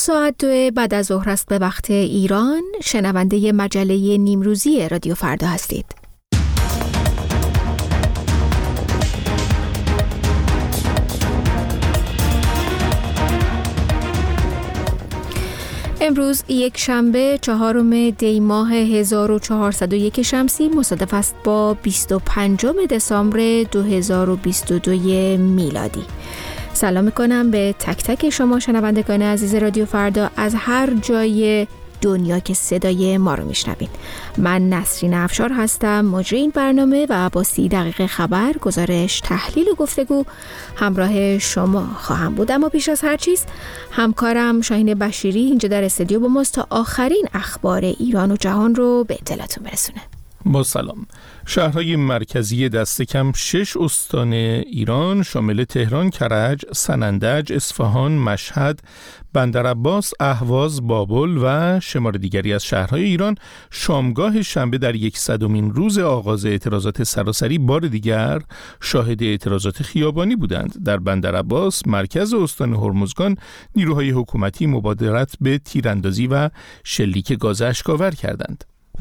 ساعت 2 بعد از ظهر است به وقت ایران. شنونده مجله نیمروزی رادیو فردا هستید. امروز یک شنبه 4 دی ماه 1401 شمسی مصادف است با 25 دسامبر 2022 میلادی. سلام میکنم به تک تک شما شنوندگان عزیز رادیو فردا از هر جای دنیا که صدای ما رو میشنوید. من نسرین افشار هستم، مجری این برنامه و با 30 دقیقه خبر، گزارش، تحلیل و گفتگو همراه شما خواهم بود. اما پیش از هر چیز همکارم شاهین بشیری اینجا در استودیو با ماست تا آخرین اخبار ایران و جهان رو به اطلاعتون برسونه. با سلام. شهرهای مرکزی دست کم 6 استان ایران شامل تهران، کرج، سنندج، اصفهان، مشهد، بندرعباس، اهواز، بابل و شمار دیگری از شهرهای ایران شامگاه شنبه در 100مین روز آغاز اعتراضات سراسری بار دیگر شاهد اعتراضات خیابانی بودند. در بندرعباس، مرکز استان هرمزگان، نیروهای حکومتی مبادرت به تیراندازی و شلیک گاز اشک‌آور کردند.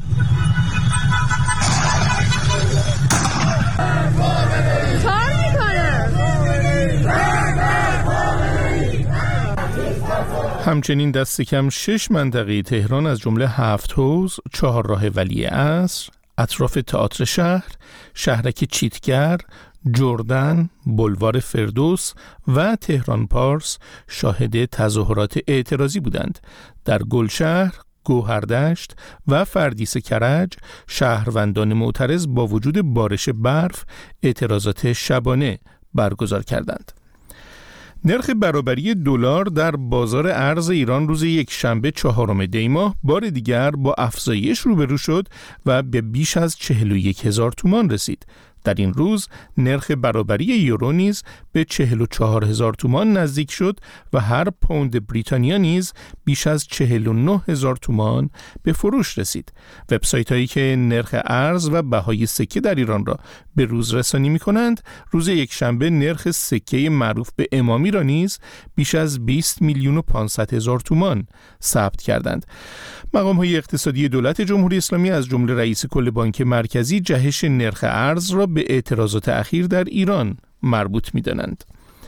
همچنین دست کم 6 منطقه تهران از جمله 7 حوض، 4 راه ولی عصر، اطراف تئاتر شهر، شهرک چیتگر، جردن، بلوار فردوس و تهران پارس شاهد تظاهرات اعتراضی بودند. در گلشهر، گوهردشت و فردیس کرج شهروندان معترض با وجود بارش برف اعتراضات شبانه برگزار کردند. نرخ برابری دلار در بازار ارز ایران روز یک شنبه 4 دی ماه بار دیگر با افزایش روبرو شد و به بیش از 41,000 تومان رسید. در این روز نرخ برابری یورو نیز به 44,000 تومان نزدیک شد و هر پوند بریتانیا نیز بیش از 49,000 تومان به فروش رسید. وبسایت هایی که نرخ ارز و بهای سکه در ایران را به روز رسانی می کنند، روز یک شنبه نرخ سکه معروف به امامی را نیز بیش از 20,500,000 تومان ثبت کردند. مقام های اقتصادی دولت جمهوری اسلامی از جمله رئیس کل بانک مرکزی جهش نرخ ارز را به اعتراضات اخیر در ایران مربوط می‌دانند.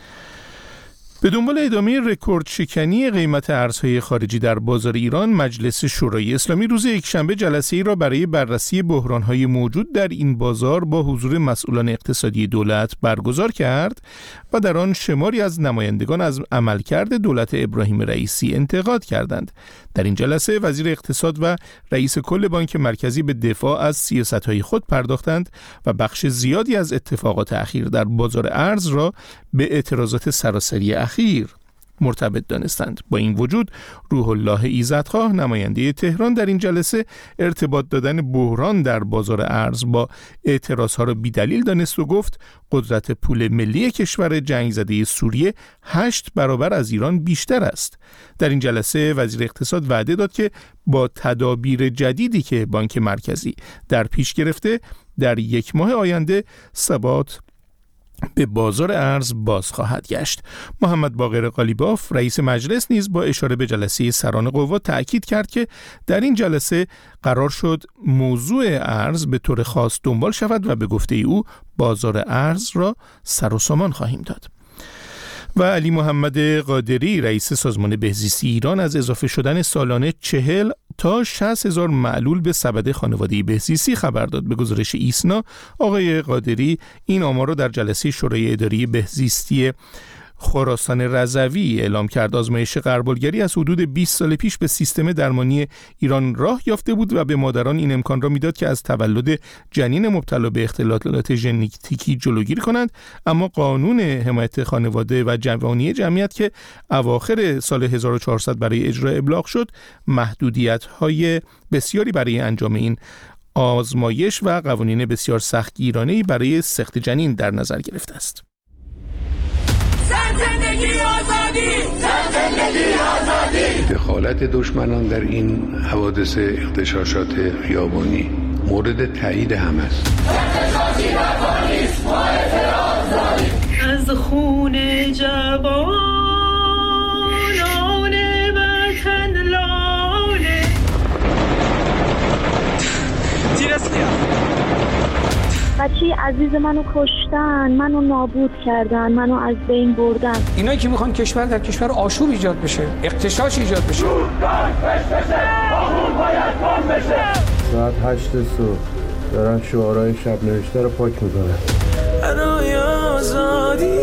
به دنبال ادامه رکورد شکنی قیمت ارزهای خارجی در بازار ایران، مجلس شورای اسلامی روز یکشنبه جلسه‌ای را برای بررسی بحران‌های موجود در این بازار با حضور مسئولان اقتصادی دولت برگزار کرد و در آن شماری از نمایندگان از عملکرد دولت ابراهیم رئیسی انتقاد کردند. در این جلسه وزیر اقتصاد و رئیس کل بانک مرکزی به دفاع از سیاست‌های خود پرداختند و بخش زیادی از اتفاقات اخیر در بازار ارز را به اعتراضات سراسری اخیر مرتبط دانستند. با این وجود روح الله ایزدخواه نماینده تهران در این جلسه ارتباط دادن بحران در بازار ارز با اعتراضها را بی‌دلیل دانست و گفت قدرت پول ملی کشور جنگ زده سوریه 8 برابر از ایران بیشتر است. در این جلسه وزیر اقتصاد وعده داد که با تدابیر جدیدی که بانک مرکزی در پیش گرفته در 1 ماه آینده ثبات به بازار ارز باز خواهد گشت. محمد باقر قالیباف رئیس مجلس نیز با اشاره به جلسه سران قوا تأکید کرد که در این جلسه قرار شد موضوع ارز به طور خاص دنبال شود و به گفته او بازار ارز را سر و سامان خواهیم داد. و علی محمد قادری رئیس سازمان بهزیستی ایران از اضافه شدن سالانه 40 تا 60,000 معلول به سبد خانواده بهزیستی خبر داد. به گزارش ایسنا، آقای قادری این آمار را در جلسه شورای اداری بهزیستی خراسان رضوی اعلام کرد. آزمایش غربالگری از حدود 20 سال پیش به سیستم درمانی ایران راه یافته بود و به مادران این امکان را میداد که از تولد جنین مبتلا به اختلالات ژنتیکی جلوگیری کنند، اما قانون حمایت خانواده و جوانی جمعیت که اواخر سال 1400 برای اجرا ابلاغ شد، محدودیت‌های بسیاری برای انجام این آزمایش و قوانین بسیار سختگیرانه‌ای برای سقط جنین در نظر گرفته است. زندگی آزادی، زندگی آزادی. دخالت دشمنان در این حوادث اغتشاشات خیابانی مورد تایید همه است. اغتشاشی نکنید، ما اعتراض داریم. از خون جوانان بچه عزیز منو کشتن، منو نابود کردن، منو از بین بردن. اینایی که میخوان کشور در کشور آشوب ایجاد بشه، اغتشاش ایجاد بشه. ساعت 8 صبح دارن شعارهای شب نوشته رو پاک میکنن. برای آزادی.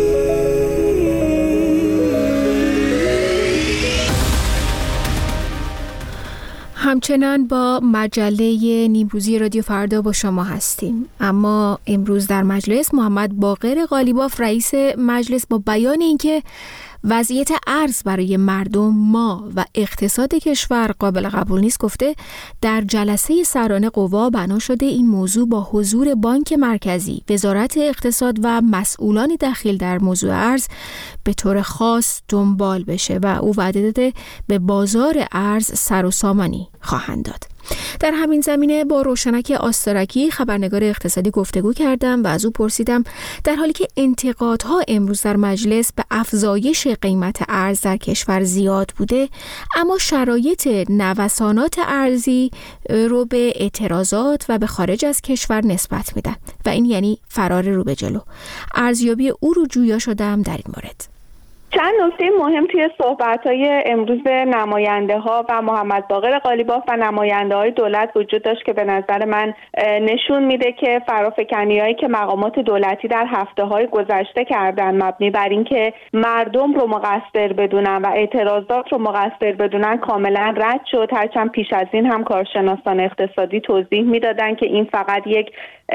همچنان با مجله نیمروزی رادیو فردا با شما هستیم، اما امروز در مجلس محمد باقر قالیباف رئیس مجلس با بیان اینکه وضعیت ارز برای مردم، ما و اقتصاد کشور قابل قبول نیست، گفته در جلسه سران قوا بنا شده این موضوع با حضور بانک مرکزی، وزارت اقتصاد و مسئولان دخیل در موضوع ارز به طور خاص دنبال بشه و او وعده داده به بازار ارز سر و سامانی خواهند داد. در همین زمینه با روشنک آسترکی خبرنگار اقتصادی گفتگو کردم و از او پرسیدم در حالی که انتقادها امروز در مجلس به افزایش قیمت ارز در کشور زیاد بوده، اما شرایط نوسانات ارزی رو به اعتراضات و به خارج از کشور نسبت میدن و این یعنی فرار رو به جلو. ارزیابی او رو جویا شدم در این مورد. چند نکته مهم توی صحبت‌های امروز نماینده‌ها و محمد باقر قالیباف و نماینده‌های دولت وجود داشت که به نظر من نشون میده که فرافکنی‌هایی که مقامات دولتی در هفته‌های گذشته کردن مبنی بر اینکه مردم رو مقصر بدونن و اعتراضات رو مقصر بدونن کاملا رد شد. هرچند پیش از این هم کارشناسان اقتصادی توضیح میدادن که این فقط یک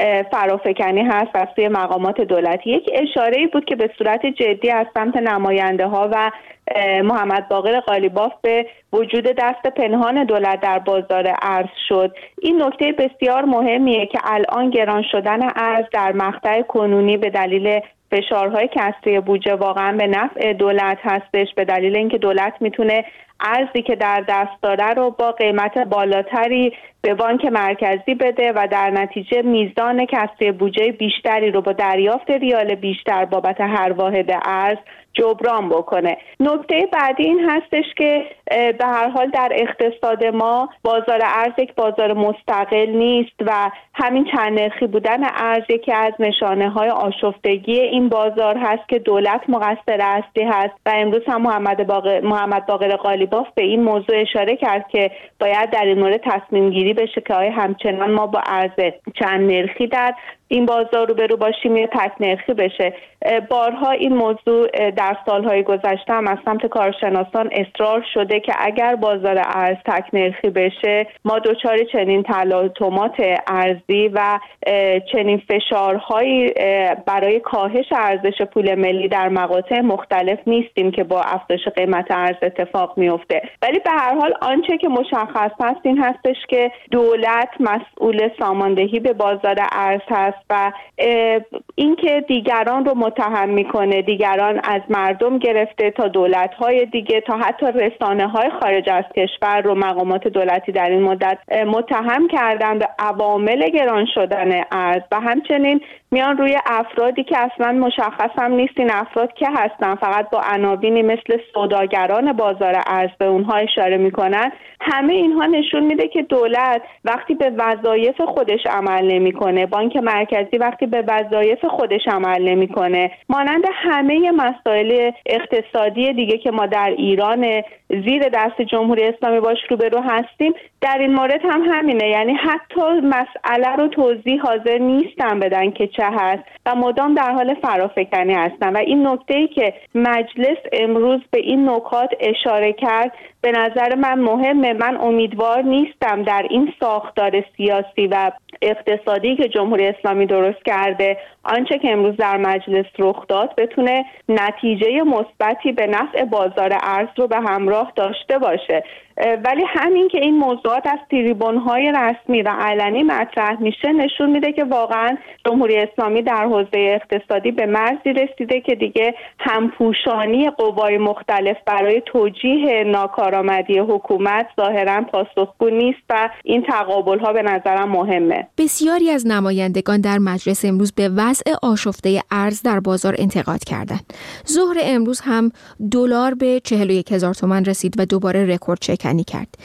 فرافکنی هست از سوی مقامات دولتی. یک اشاره‌ای بود که به صورت جدی از سمت نماینده‌ها و محمد باقر قالیباف به وجود دست پنهان دولت در بازار ارز شد. این نکته بسیار مهمیه که الان گران شدن ارز در مقطع کنونی به دلیل فشارهای کسری بودجه واقعا به نفع دولت هستش، به دلیل اینکه دولت میتونه ارزی که در دست داره رو با قیمت بالاتری به بانک مرکزی بده و در نتیجه میزان کسری بودجه بیشتری رو با دریافت ریال بیشتر بابت هر واحد ارز جبران بکنه. نکته بعدی این هستش که به هر حال در اقتصاد ما بازار ارز یک بازار مستقل نیست و همین چند نرخی بودن ارز یکی از نشانه‌های آشفتگی این بازار هست که دولت مقصر اصلی هست و امروز هم محمد باقر قالیباف به این موضوع اشاره کرد که باید در این مورد تصمیم گیری بشه که آیا همچنان ما با ارز چند نرخی در این بازار رو برو باشیم یا تک نرخی بشه. بارها این موضوع در سالهای گذشته هم از سمت کارشناسان اصرار شده که اگر بازار ارز تک نرخی بشه ما دچار چنین تلاطمات ارزی و چنین فشارهایی برای کاهش ارزش پول ملی در مقاطع مختلف نیستیم که با افزایش قیمت ارز اتفاق میفته. ولی به هر حال آنچه که مشخص هست این هستش که دولت مسئول ساماندهی به بازار ارز هست و اینکه دیگران رو متهم میکنه، دیگران از مردم گرفته تا دولت‌های دیگه تا حتی رسانه‌های خارج از کشور رو مقامات دولتی در این مدت متهم کردن به عوامل گران شدن ارز و همچنین میان روی افرادی که اصلا مشخص هم نیست این افراد که هستن، فقط با عناوینی مثل سوداگران بازار ارز به اونها اشاره میکنن. همه اینها نشون میده که دولت وقتی به وظایف خودش عمل نمیکنه، بانک مرکزی وقتی به وظایف خودش عمل نمیکنه، مانند همه مسائل اقتصادی دیگه که ما در ایران زیر دست جمهوری اسلامی باش روبرو هستیم، در این مورد هم همینه. یعنی حتی مسئله رو توضیح حاضر نیستن بدن که چه هست و مدام در حال فرافکنی هستن و این نکته‌ای که مجلس امروز به این نکات اشاره کرد به نظر من مهمه. من امیدوار نیستم در این ساختار سیاسی و اقتصادی که جمهوری اسلامی درست کرده آنچه که امروز در مجلس رخ داد بتونه نتیجه مثبتی به نفع بازار ارز رو به همراه داشته باشه. ولی همین که این موضوعات از تریبون‌های رسمی و علنی مطرح میشه نشون میده که واقعا جمهوری اسلامی در حوزه اقتصادی به مرزی رسیده که دیگه همپوشانی قوای مختلف برای توجیه ناکارآمدی حکومت ظاهراً پاسخگو نیست و این تقابل‌ها به نظرم مهمه. بسیاری از نمایندگان در مجلس امروز به وضع آشفته ارز در بازار انتقاد کردند. ظهر امروز هم دلار به 41,000 تومان رسید و دوباره رکورد شکنی کرد. این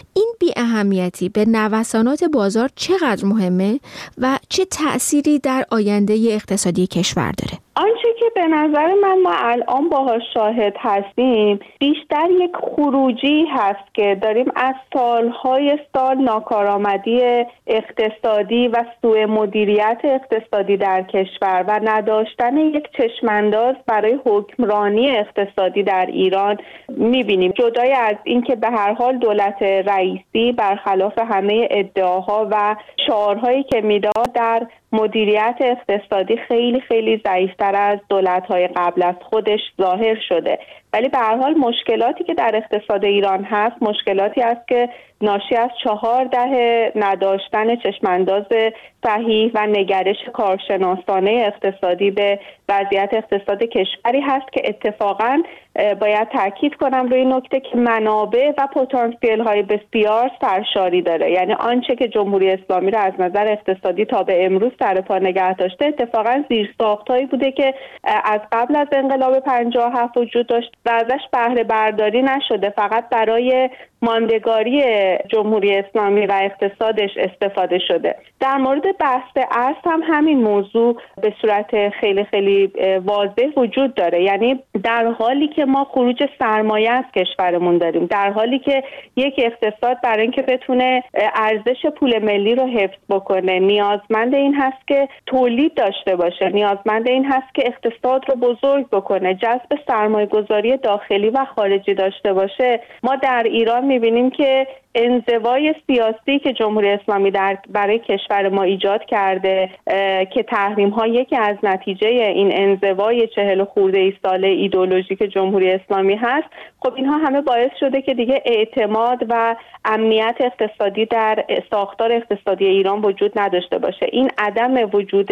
بی اهمیتی به نوسانات بازار چقدر مهمه و چه تأثیری در آینده اقتصادی کشور داره؟ آنچه که به نظر من ما الان باهاش شاهد هستیم بیشتر یک خروجی هست که داریم از سالهای سال ناکارآمدی اقتصادی و سوء مدیریت اقتصادی در کشور و نداشتن یک چشمانداز برای حکمرانی اقتصادی در ایران میبینیم. جدای از اینکه به هر حال دولت رئیسی برخلاف همه ادعاها و شعارهایی که میداد در مدیریت اقتصادی خیلی خیلی ضعیف‌تر از دولت‌های قبل از خودش ظاهر شده، ولی به هر حال مشکلاتی که در اقتصاد ایران هست مشکلاتی است که ناشی از 4 دهه نداشتن چشمانداز صحیح و نگرش کارشناسانه اقتصادی به وضعیت اقتصاد کشوری هست که اتفاقاً باید تاکید کنم روی نکته که منابع و پتانسیل های بسیار سرشاری داره. یعنی آنچه که جمهوری اسلامی را از نظر اقتصادی تا به امروز سر پا نگه داشته اتفاقاً زیرساخت‌هایی بوده که از قبل از انقلاب 57 وجود داشت و ازش بهره برداری نشده، فقط برای ماندگاری جمهوری اسلامی و اقتصادش استفاده شده. در مورد بحث ارز هم همین موضوع به صورت خیلی خیلی واضح وجود داره. یعنی در حالی که ما خروج سرمایه از کشورمون داریم، در حالی که یک اقتصاد برای اینکه بتونه ارزش پول ملی رو حفظ بکنه نیازمند این هست که تولید داشته باشه، نیازمند این هست که اقتصاد رو بزرگ بکنه، جذب سرمایه گذاری داخلی و خارجی داشته باشه. ما در ایران میبینیم که انزوای سیاسی که جمهوری اسلامی برای کشور ما ایجاد کرده که تحریم ها یکی از نتیجه این انزوای 40 خورده ای ساله ایدئولوژیک جمهوری اسلامی هست، خب اینها همه باعث شده که دیگه اعتماد و امنیت اقتصادی در ساختار اقتصادی ایران وجود نداشته باشه. این عدم وجود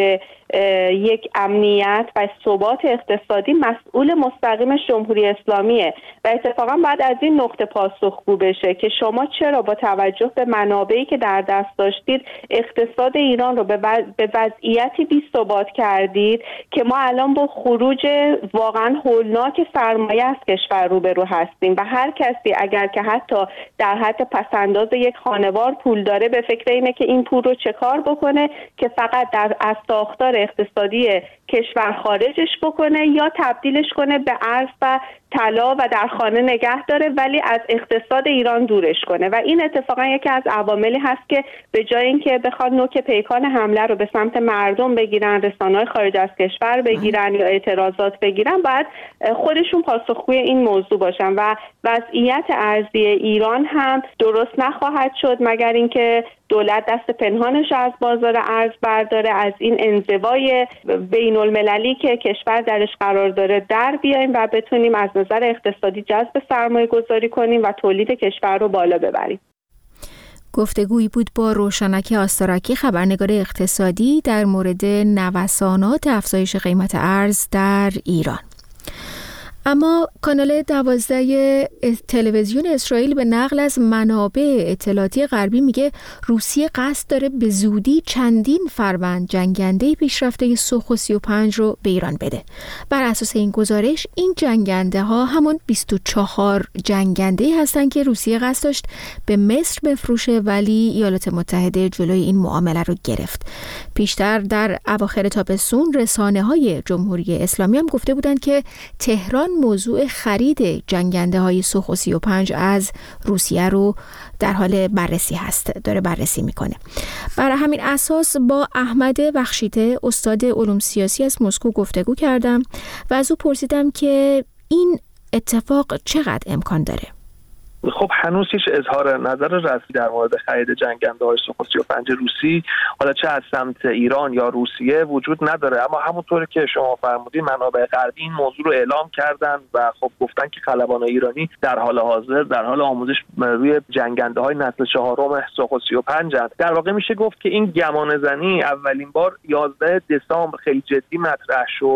یک امنیت و ثبات اقتصادی مسئول مستقیمش جمهوری اسلامیه و اتفاقا بعد از این نقطه پاسخگو بشه که شما چرا با توجه به منابعی که در دست داشتید اقتصاد ایران رو به وضعیتی بی ثبات کردید که ما الان با خروج واقعا هولناک سرمایه از کشور روبرو هستیم و هر کسی اگر که حتی در حد پسنداز یک خانوار پول داره به فکر اینه که این پول رو چه کار بکنه که فقط از ساختار اقتصادی کشور خارجش بکنه یا تبدیلش کنه به ارز و طلا و در خانه نگه داره ولی از اقتصاد ایران دورش کنه و این اتفاقا یکی از عواملی هست که به جای اینکه بخواد نوک پیکان حمله رو به سمت مردم بگیرن، رسانه‌های خارج از کشور بگیرن یا اعتراضات بگیرن، باید خودشون پاسخگوی این موضوع باشن و وضعیت ارزی ایران هم درست نخواهد شد مگر اینکه دولت دست پنهانش از بازار ارز برداره، از این انزوای بین المللی که کشور درش قرار داره در بیایم و بتونیم از نظر اقتصادی جذب سرمایه گذاری کنیم و تولید کشور رو بالا ببریم. گفتگویی بود با روشنک آستراکی، خبرنگار اقتصادی، در مورد نوسانات افزایش قیمت ارز در ایران. اما کانال 12 تلویزیون اسرائیل به نقل از منابع اطلاعاتی غربی میگه روسیه قصد داره به زودی چندین فروند جنگنده پیشرفته سوخو 35 رو به ایران بده. بر اساس این گزارش این جنگنده ها همون 24 جنگنده هستن که روسیه قصد داشت به مصر بفروشه ولی ایالات متحده جلوی این معامله رو گرفت. پیشتر در اواخر تابستون رسانه‌های جمهوری اسلامی هم گفته بودند که تهران موضوع خرید جنگنده های سوخو 35 از روسیه رو در حال بررسی هست، داره بررسی میکنه. برای همین اساس با احمد بخشیده استاد علوم سیاسی از مسکو گفتگو کردم و از او پرسیدم که این اتفاق چقدر امکان داره. خب هنوز هیچ اظهار نظر رسمی در مورد خرید جنگنده‌های سوخو 35 روسی حالا چه از سمت ایران یا روسیه وجود نداره، اما همونطوری که شما فرمودید منابع غربی این موضوع رو اعلام کردن و خب گفتن که خلبان ایرانی در حال حاضر در حال آموزش روی جنگنده‌های نسل 4 سوخو 35 هست. در واقع میشه گفت که این گمانه‌زنی اولین بار 11 دسامبر خیلی جدی مطرح شد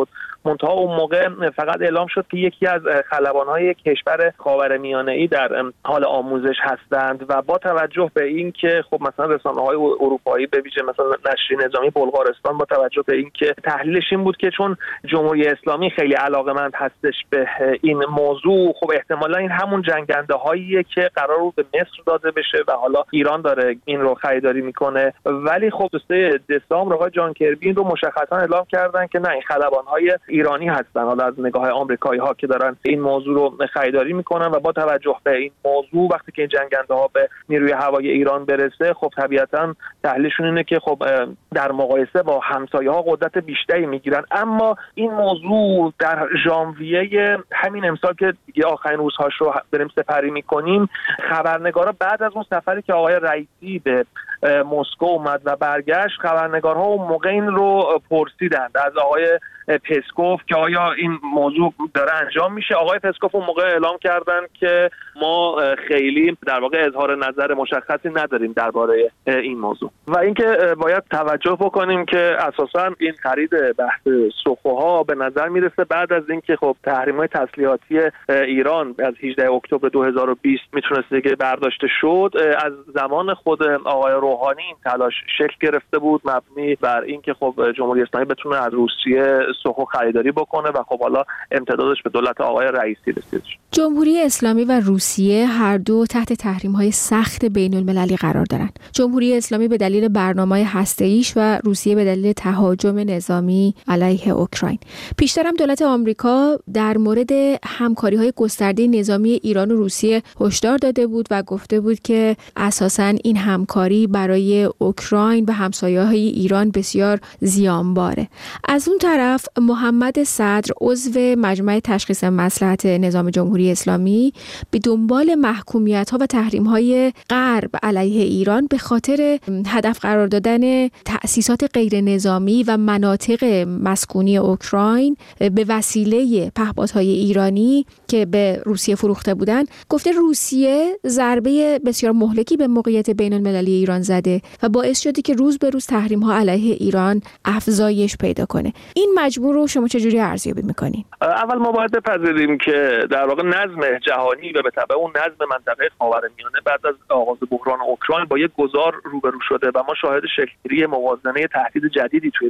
منتها اون موقع فقط اعلام شد که یکی از خلبان‌های کشور خاورمیانه‌ای در حال آموزش هستند و با توجه به این که خب مثلا رسانه‌های اروپایی به ویژه مثلا نشریه نظامی بلغارستان با توجه به این که تحلیلش این بود که چون جمهوری اسلامی خیلی علاقه‌مند هستش به این موضوع، خب احتمالا این همون جنگنده‌هاییه که قرار بود به مصر داده بشه و حالا ایران داره این رو خریداری میکنه. ولی خب 3 دسامبر آقای جان کربی رو مشخصا اعلام کردن که نه، این خلبان‌های ایرانی هستن، حالا از نگاه آمریکایی‌ها که دارن این موضوع رو خریداری میکنن و با توجه به این موضوع وقتی که این جنگنده‌ها به نیروی هوایی ایران برسه، خب طبیعتاً تحلیلشون اینه که خب در مقایسه با همسایه‌ها قدرت بیشتری میگیرن. اما این موضوع در ژانویه همین امسال که دیگه آخرین روزهاش رو بریم سپری میکنیم، خبرنگارا بعد از اون سفری که آقای رئیسی به مسکو اومد و برگشت، خبرنگارها اون موقع این رو پرسیدند از آقای پسکوف که آیا این موضوع داره انجام میشه. آقای پسکوف اون موقع اعلام کردن که ما خیلی در واقع اظهار نظر مشخصی نداریم درباره این موضوع و اینکه باید توجه بکنیم که اساسا این خرید بحث سخوها به نظر میرسه بعد از اینکه خب تحریم‌های تسلیحاتی ایران از 18 اکتبر 2020 میتونسته که برداشته شد، از زمان خود آقای روحانی این تلاش شکل گرفته بود مبنی بر اینکه خب جمهوری اسلامی بتونه از روسیه سخو خریداری بکنه و خب حالا امتدادش به دولت آقای رئیسی رسید. جمهوری اسلامی و روسیه هر دو تحت تحریم‌های سخت بین‌المللی قرار دارند. جمهوری اسلامی به دلیل برنامه‌های هسته‌ایش و روسیه به دلیل تهاجم نظامی علیه اوکراین. پیشتر هم دولت آمریکا در مورد همکاری‌های گسترده نظامی ایران و روسیه هشدار داده بود و گفته بود که اساساً این همکاری برای اوکراین و همسایه‌های ایران بسیار زیانباره. از اون طرف محمد صدر عضو مجمع تشخیص مصلحت نظام جمهوری اسلامی به دنبال محکومیت‌ها و تحریم‌های غرب علیه ایران به خاطر هدف قرار دادن تأسیسات غیر نظامی و مناطق مسکونی اوکراین به وسیله پهپادهای ایرانی که به روسیه فروخته بودند، گفته روسیه ضربه بسیار مهلکی به موقعیت بین‌المللی ایران زده و باعث شده که روز به روز تحریم‌ها علیه ایران افزایش پیدا کنه. این مجموع رو شما چجوری ارزیابی می‌کنید؟ اول ما باید بپذیریم که در واقع نظم جهانی و به تبع اون نظم منطقه خاورمیانه بعد از آغاز بحران اوکراین با یک گذار روبرو شده و ما شاهد شکل‌گیری موازنه تهدید جدیدی توی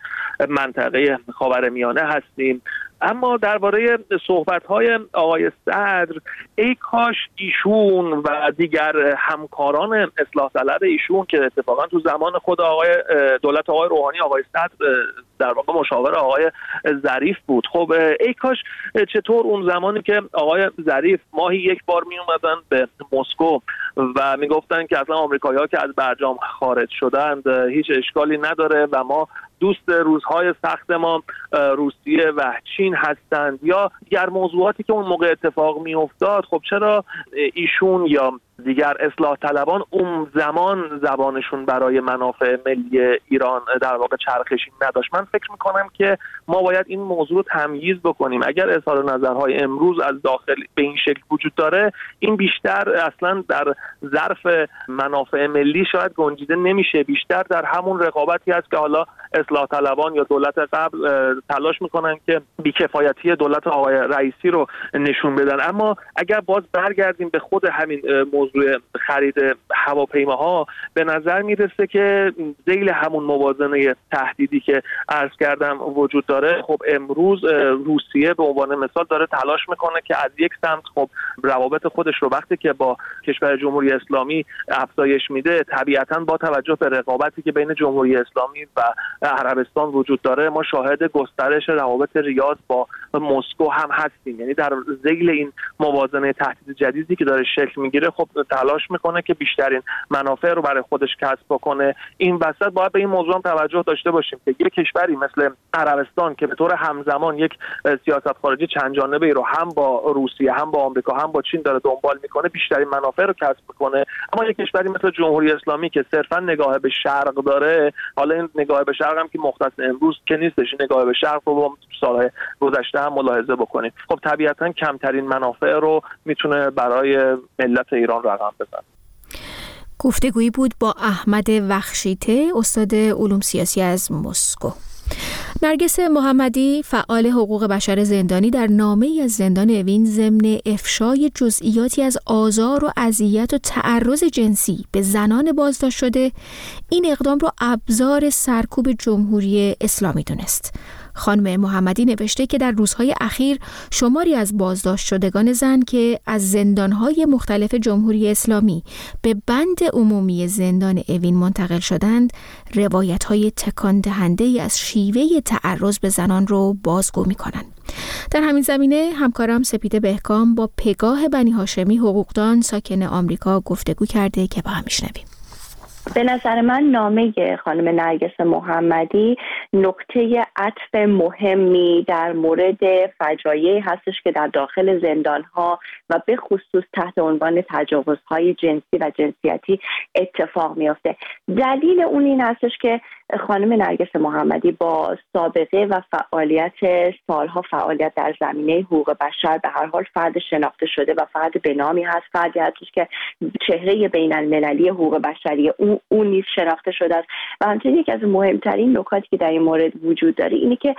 منطقه خاورمیانه هستیم. اما درباره صحبت‌های آقای صدر، ای کاش ایشون و دیگر همکاران اصلاح طلب ایشون که اتفاقا تو زمان خود دولت آقای روحانی آقای صدر در واقع مشاور آقای ظریف بود، خب ای کاش چطور اون زمانی که آقای ظریف ماهی یک بار می اومدن به مسکو و میگفتن که اصلا آمریکایی‌ها که از برجام خارج شدند هیچ اشکالی نداره و ما دوست روزهای سخت ما روسیه و چین هستند یا دیگر موضوعاتی که اون موقع اتفاق می افتاد، خب چرا ایشون یا دیگر اصلاح طلبان اون زمان زبانشون برای منافع ملی ایران در واقع چرخشی نداشت؟ من فکر میکنم که ما باید این موضوع رو تمییز بکنیم. اگر اظهار نظرهای امروز از داخل به این شکل وجود داره، این بیشتر اصلا در ظرف منافع ملی شاید گنجیده نمیشه، بیشتر در همون رقابتی هست که حالا اصلاح طلبان یا دولت قبل تلاش میکنن که بیکفایتی دولت آقای رئیسی رو نشون بدن. اما اگر باز برگردیم به خود همین موضوع خرید هواپیماها، به نظر میرسه که ذیل همون موازنه تهدیدی که عرض کردم وجود داره. خب امروز روسیه به عنوان مثال داره تلاش میکنه که از یک سمت خب روابط خودش رو وقتی که با کشور جمهوری اسلامی افزایش میده، طبیعتاً با توجه به رقابتی که بین جمهوری اسلامی و عربستان وجود داره، ما شاهد گسترش روابط ریاض با مسکو هم هستیم. یعنی در ذیل این موازنه تهدید جدیدی که داره شکل میگیره، خب تلاش میکنه که بیشترین منافع رو برای خودش کسب بکنه. این وسط باید به این موضوع هم توجه داشته باشیم که یک کشوری مثل عربستان که به طور همزمان یک سیاست خارجی چند جانبه‌ای رو هم با روسیه، هم با آمریکا، هم با چین داره دنبال میکنه، بیشترین منافع رو کسب میکنه. اما یک کشوری مثل جمهوری اسلامی که صرفا نگاه به شرق داره، حالا این نگاه به شرق هم که مختص امروز که نیستش، نگاه به شرق رو با سالهای گذشته هم ملاحظه بکنیم، خب طبیعتاً کمترین منافع رو میتونه برای ملت ایران رقم بزنه. گفتگویی بود با احمد وخشیته، استاد علوم سیاسی از مسکو. نرگس محمدی فعال حقوق بشر زندانی در نامه‌ای از زندان اوین ضمن افشای جزئیاتی از آزار و اذیت و تعرض جنسی به زنان بازداشت شده این اقدام را ابزار سرکوب جمهوری اسلامی دونست. خانم محمدی نوشته که در روزهای اخیر شماری از بازداشت شدگان زن که از زندانهای مختلف جمهوری اسلامی به بند عمومی زندان اوین منتقل شدند، روایت‌های تکان دهنده‌ای از شیوه تعرض به زنان رو بازگو می‌کنند. در همین زمینه همکارم سپیده بهکام با پگاه بنی هاشمی حقوقدان ساکن آمریکا گفتگو کرده که با هم میشنویم. به نظر من نامه خانم نرگس محمدی نقطه عطف مهمی در مورد فجایعی هستش که در داخل زندان‌ها و به خصوص تحت عنوان تجاوزهای جنسی و جنسیتی اتفاق میفته. دلیل اون این هستش که خانم نرگس محمدی با سابقه و سالها فعالیت در زمینه حقوق بشر به هر حال فرد شناخته شده و فرد به نامی هست، فردی هستش که چهره بین المللی حقوق بشری اون نیز شناخته شده است و همچنین یکی از مهمترین نکاتی که در این مورد وجود داره اینه که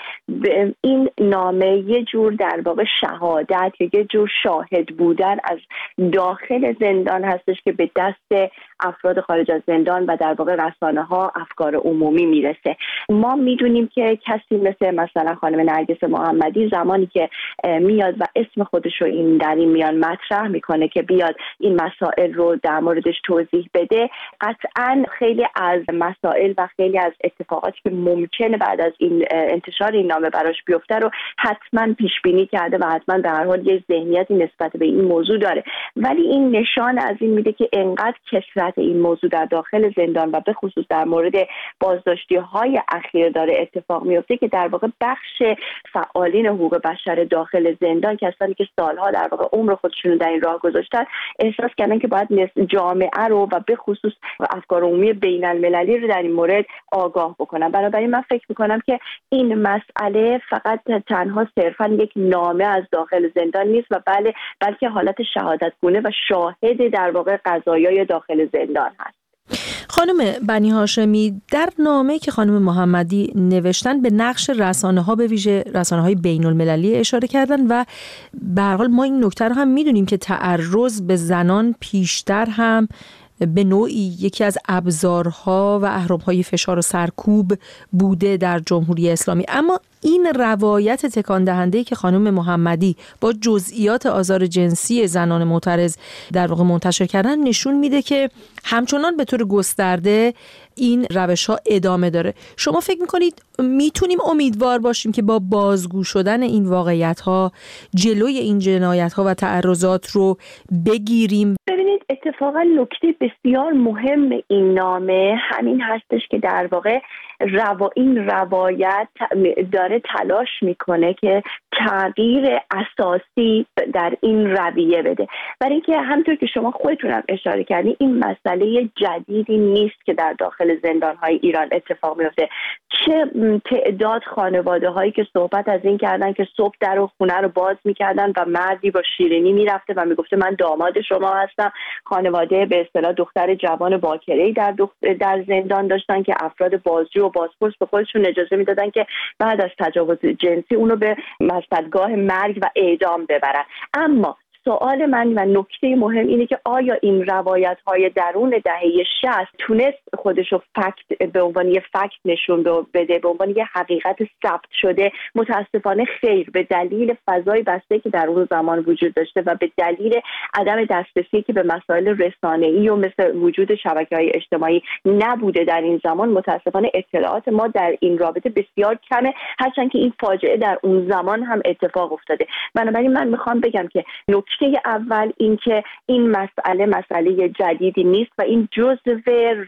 این نامه یه جور در واقع شهادت یا یه جور شاهد بودن از داخل زندان هستش که به دست افراد خارج از زندان و در واقع رسانه‌ها افکار عمومی میرسه. ما میدونیم که کسی مثلا خانم نرگس محمدی زمانی که میاد و اسم خودش رو در این میان مطرح میکنه که بیاد این مسائل رو در موردش توضیح بده، قطعاً خیلی از مسائل و خیلی از اتفاقاتی که ممکنه بعد از این انتشار این نامه براش بیفته رو حتما پیش بینی کرده و حتما در هر حال یه ذهنیتی نسبت به این موضوع داره. ولی این نشان از این میده که انقدر کثرت این موضوع در داخل زندان و به خصوص در مورد بازداشتی‌های اخیر داره اتفاق میفته که در واقع بخش فعالین حقوق بشر داخل زندان، کسانی که سالها در واقع عمر خودشون رو در این راه گذاشتن، احساس کردن که باید جامعه رو و به خصوص افکار عمومی بین المللی رو در این مورد آگاه بکنن. بنابراین من فکر میکنم که این مسئله فقط تنها صرفا یک نامه از داخل زندان نیست و بلکه حالت شهادتگونه و شاهد در واقع قضایای داخل زندان هست. خانم بنی هاشمی، در نامه‌ای که خانم محمدی نوشتن به نقش رسانه‌ها به ویژه رسانه‌های بین‌المللی اشاره کردن و به هر حال ما این نکته رو هم می‌دونیم که تعرض به زنان پیشتر هم به نوعی یکی از ابزارها و اهرم‌های فشار و سرکوب بوده در جمهوری اسلامی. اما این روایت تکان دهنده‌ای که خانم محمدی با جزئیات آزار جنسی زنان معترض در واقع منتشر کردن نشون میده که همچنان به طور گسترده این روش‌ها ادامه داره. شما فکر می‌کنید میتونیم امیدوار باشیم که با بازگو شدن این واقعیت‌ها جلوی این جنایت‌ها و تعرضات رو بگیریم؟ ببینید، اتفاقا نکته بسیار مهم این نامه همین هستش که در واقع این روایت داره تلاش میکنه که تغییر اساسی در این رویه بده. برای اینکه همونطور که شما خودتون هم اشاره کردین، این مسئله جدیدی نیست که در داخل زندان‌های ایران اتفاق میفته. چه تعداد خانواده هایی که صحبت از این کردن که صبح در و خونه رو باز میکردن و مردی با شیرینی میرفته و میگفته من داماد شما هستم. خانواده به اصطلاح دختر جوان باکره‌ای در زندان داشتن که افراد بازجو و بازپرس به خودشون اجازه میدادن که بعد از تجاوز جنسی اونو به مصدگاه مرگ و اعدام ببرن. اما سوال من و نکته مهم اینه که آیا این روایت‌های درون دهه 60 تونست خودشو به عنوان یه فکت نشون بده، به عنوان یه حقیقت ثبت شده؟ متاسفانه خیر، به دلیل فضای بسته که در اون زمان وجود داشته و به دلیل عدم دسترسی که به مسائل رسانه‌ای و مثل وجود شبکه‌های اجتماعی نبوده در این زمان، متاسفانه اطلاعات ما در این رابطه بسیار کمه، هرچند که این فاجعه در اون زمان هم اتفاق افتاده. بنابراین من میخوام بگم که نکته اول این که این مسئله جدیدی نیست و این جزء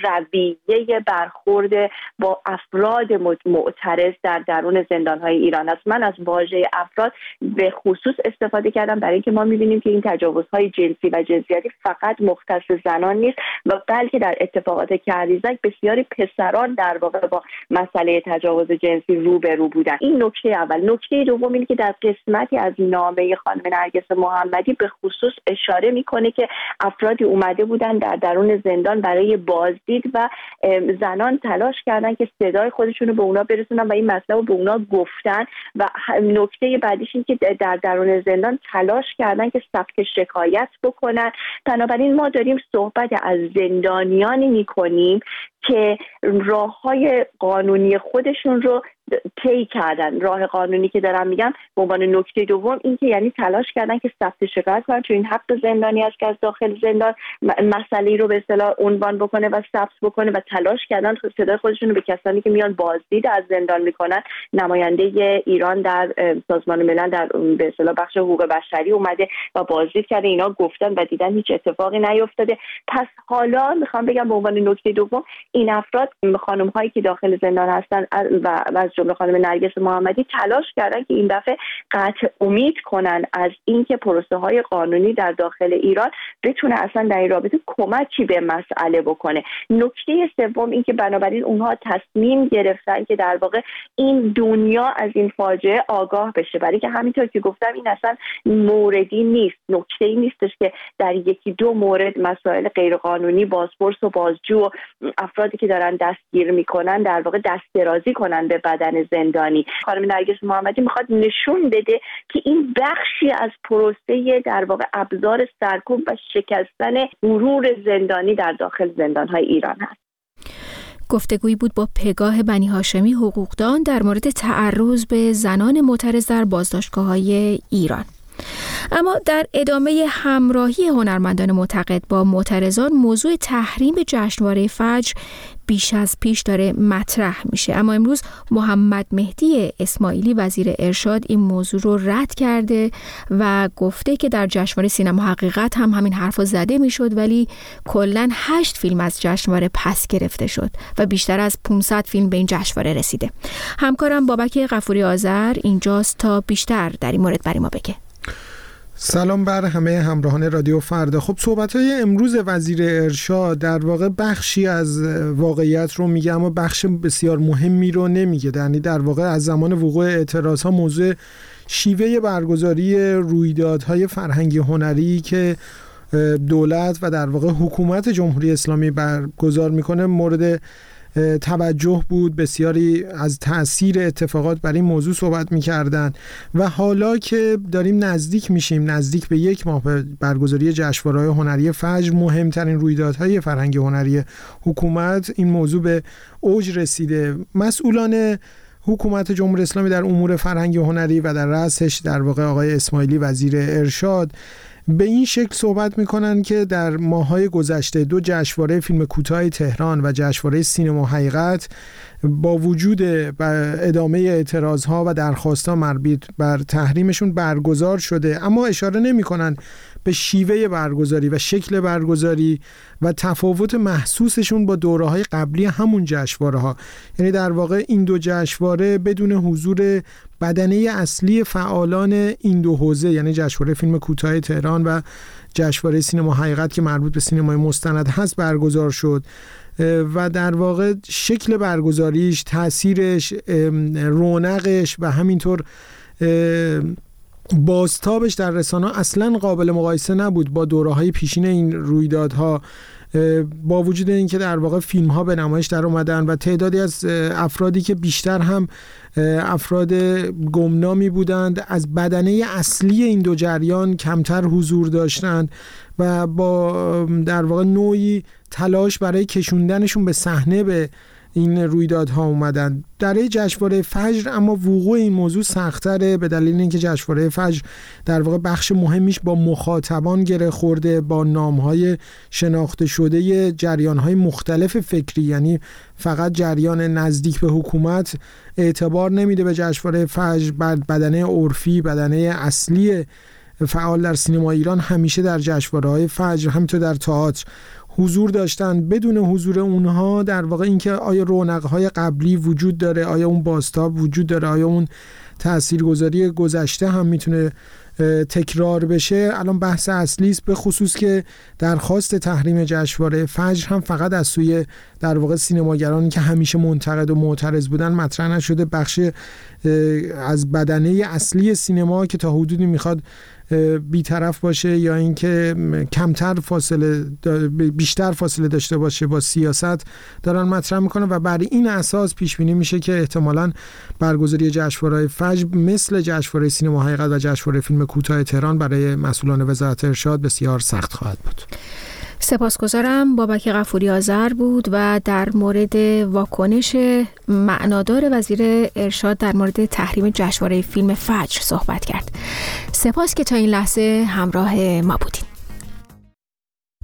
رویه برخورد با افراد معترض در درون زندان‌های ایران است. من از واژه افراد به خصوص استفاده کردم برای اینکه ما می‌بینیم که این تجاوزهای جنسی و جنسیتی فقط مختص زنان نیست و بلکه در اتفاقات کریزک بسیاری پسران در واقع با مسئله تجاوز جنسی روبرو بودن. این نکته اول. نکته دوم اینه که در قسمتی از نامه خانم نرگس محمدی به خصوص اشاره میکنه که افرادی اومده بودن در درون زندان برای بازدید و زنان تلاش کردن که صدای خودشون رو به اونا برسونن و این مسئله رو به اونا گفتن و نکته بعدیش این که در درون زندان تلاش کردن که ثبت شکایت بکنن. بنابراین ما داریم صحبت از زندانیانی میکنیم که راه‌های قانونی خودشون رو طی کردن. راه قانونی که دارم میگم به عنوان نکته دوم این که یعنی تلاش کردن که ثبت شکایت کنن، چون این حق زندانی است که از داخل زندان مسئله‌ای رو به اصطلاح عنوان بکنه و ثبت بکنه و تلاش کردن صدای خودشون رو به کسانی که میان بازدید از زندان میکنن. نماینده ایران در سازمان ملل در به اصطلاح بخش حقوق بشری اومده و بازدید کرده، اینا گفتن و دیدن هیچ اتفاقی نیفتاده. پس حالا میخوام بگم به عنوان نکته دوم این افراد خانم هایی که داخل زندان هستن و از جمله خانم نرگس محمدی تلاش کردن که این دفعه قطع امید کنن از اینکه پروسه های قانونی در داخل ایران بتونه اصلا در این رابطه کمکی به مسئله بکنه. نکته سوم این که بنابراین اونها تصمیم گرفتن که در واقع این دنیا از این فاجعه آگاه بشه، برای که همینطور که گفتم این اصلا موردی نیست، نکته‌ای نیستش که در یکی دو مورد مسائل غیرقانونی بازپرس و بازجو و افرادی که دارن دستگیر میکنن در واقع دست درازی کنن به بدن زندانی. خانم نرگس محمدی میخواد نشون بده که این بخشی از پروسه در واقع ابزار سرکوب و شکستن غرور زندانی در داخل زندان‌های ایران هست. گفتگویی بود با پگاه بنی هاشمی حقوقدان در مورد تعرض به زنان معترض در بازداشتگاه‌های ایران. اما در ادامه همراهی هنرمندان معتقد با معترضان موضوع تحریم جشنواره فجر بیش از پیش داره مطرح میشه، اما امروز محمد مهدی اسماعیلی وزیر ارشاد این موضوع رو رد کرده و گفته که در جشنواره سینما حقیقت هم همین حرفا زده میشد، ولی کلاً 8 فیلم از جشنواره پس گرفته شد و بیشتر از 500 فیلم به این جشنواره رسیده. همکارم بابک غفوری آذر اینجاست تا بیشتر در این مورد برای ما بگه. سلام بر همه همراهان رادیو فردا. خب صحبت‌های امروز وزیر ارشاد در واقع بخشی از واقعیت رو میگه اما بخش بسیار مهمی رو نمیگه. یعنی در واقع از زمان وقوع اعتراض‌ها موضوع شیوه برگزاری رویدادهای فرهنگی هنری که دولت و در واقع حکومت جمهوری اسلامی برگزار میکنه مورد توجه بود. بسیاری از تأثیر اتفاقات بر این موضوع صحبت می‌کردن و حالا که داریم نزدیک به 1 ماه به برگزاری جشنواره هنری فجر، مهمترین رویدادهای فرهنگی هنری حکومت، این موضوع به اوج رسیده. مسئولان حکومت جمهوری اسلامی در امور فرهنگی هنری و در رأسش در واقع آقای اسماعیلی وزیر ارشاد به این شکل صحبت میکنن که در ماه‌های گذشته 2 جشنواره فیلم کوتاه تهران و جشنواره سینما حقیقت با وجود ادامه اعتراضها و درخواست‌ها مربوط بر تحریمشون برگزار شده، اما اشاره نمی‌کنن به شیوه برگزاری و شکل برگزاری و تفاوت محسوسشون با دوره‌های قبلی همون جشنواره‌ها. یعنی در واقع این 2 جشنواره بدون حضور بدنه اصلی فعالان این 2 حوزه، یعنی جشنواره فیلم کوتاه تهران و جشنواره سینما حقیقت که مربوط به سینمای مستند هست برگزار شد و در واقع شکل برگزاریش، تأثیرش، رونقش و همینطور بازتابش در رسانه‌ها اصلاً قابل مقایسه نبود با دوره‌های پیشین این رویدادها، با وجود اینکه در واقع فیلم‌ها به نمایش در اومدن و تعدادی از افرادی که بیشتر هم افراد گمنامی بودند از بدنه اصلی این 2 جریان کمتر حضور داشتند و با در واقع نوعی تلاش برای کشوندنشون به صحنه به این رویدادها اومدن. در جشنواره فجر اما وقوع این موضوع سخت‌تره به دلیل اینکه جشنواره فجر در واقع بخش مهمیش با مخاطبان گره خورده، با نام‌های شناخته شده جریان‌های مختلف فکری، یعنی فقط جریان نزدیک به حکومت اعتبار نمیده به جشنواره فجر. بعد بدنه عرفی، بدنه اصلی فعال در سینما ایران همیشه در جشنواره‌های فجر همینطور در تئاتر حضور داشتن. بدون حضور اونها در واقع اینکه آیا رونق‌های قبلی وجود داره، آیا اون بازتاب وجود داره، آیا اون تاثیرگذاری گذشته هم میتونه تکرار بشه، الان بحث اصلی است. به خصوص که درخواست تحریم جشنواره فجر هم فقط از سوی در واقع سینماگرانی که همیشه منتقد و معترض بودن مطرح نشده، بخش از بدنه اصلی سینما که تا حدودی میخواد بی‌طرف باشه یا اینکه بیشتر فاصله داشته باشه با سیاست دارن مطرح میکنه و بر این اساس پیش بینی میشه که احتمالاً برگزاری جشنواره فجر مثل جشنواره سینما حقیقت و جشنواره فیلم کوتاه تهران برای مسئولان وزارت ارشاد بسیار سخت خواهد بود. سپاسگزارم. بابک غفوری آذر بود و در مورد واکنش معنادار وزیر ارشاد در مورد تحریم جشنواره فیلم فجر صحبت کرد. سپاس که تا این لحظه همراه ما بودید.